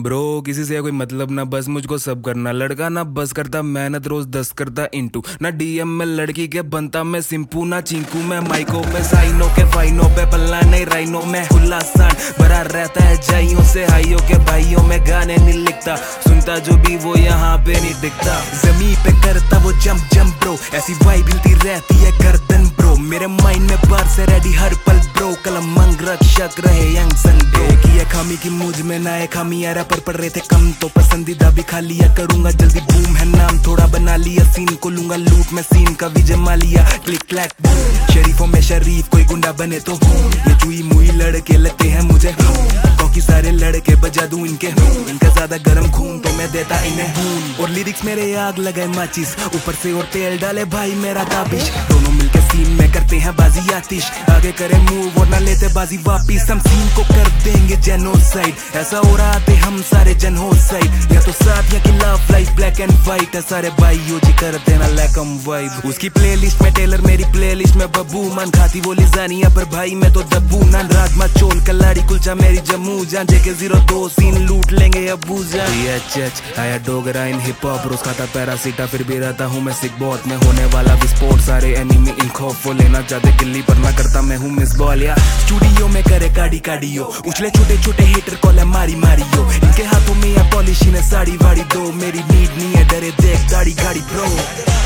Bro किसी से कोई मतलब ना, बस मुझको सब करना। लड़का ना बस करता मेहनत, रोज 10 करता इंटू। ना डीएम में लड़की के बनता मैं सिंपू, ना चिंकू मैं माइको पे साइनो के फाइनो पे पल्ला नहीं राइनो में खुला सान भरा रहता है जाइयों से हाइयों के भाइयों में। गाने नहीं लिखता सुनता जो भी वो यहाँ पे नहीं दिखता। जमीन पे करता वो जंप जंप ब्रो, ऐसी वाइब हिलती रहती है गर्दन ब्रो। मेरे माइंड में बार से रेडी हर पल ब्रो, कलम मंग रक्षक रहे यंग सन ब्रो। की है खामी की मुझ में ना है खामी, यार पर पड़ रहे थे कम तो पसंदीदा भी खा लिया करूंगा जल्दी। बूम है नाम थोड़ा बना लिया, सीन को लूंगा लूट मैं सीन का विजय मालिया। क्लिक क्लैक शरीफों में शरीफ कोई गुंडा बने तो ये चुई मुई लड़के लगते हैं मुझे, क्योंकि सारे लड़के बजा दूं इनके। इनका ज्यादा गर्म खून तो मैं देता इन्हें, और लिरिक्स मेरे आग लगाए माचिस ऊपर से और तेल डाले भाई मेरा ताबिश। दोनों मिलके सीन में करते हैं बाजी आतिश, आगे करे मूव और ना लेते बाजी वापिस। हम सीन को कर देंगे जेनोसाइड, ऐसा हो रहा थे हम सारे जनोसाइड। या तो साथ या कि love life black and white है, सारे भाइयों जी कर देना लैकम वाइब। उसकी प्लेलिस्ट में टेलर मेरी प्लेलिस्ट में बब्बू, मन खाती वो लिजानिया पर भाई मैं तो दब्बू। नान राजमा चोल कलाड़ी कुलचा मेरी जम्मू जान, जेके 02 सीन लूट लेंगे अबू जान। आया डोगरा इन हिप हॉप, रोज खाता पैरासीटा फिर भी रहता हूँ मैं सिक बॉट में। होने वाला विस्फोट सारे एनिमी इन खौफ वो लेना चाहते गिल्ली पर ना करता मैं हूँ मिस बॉल। या स्टूडियो में करे काडी काडियो उछले छोटे छोटे हेटर कॉल मारी मारियो। इनके हाथों में या पॉलिश ने साड़ी वाड़ी दो, मेरी नीड नहीं है डरे देख गाड़ी गाड़ी ब्रो।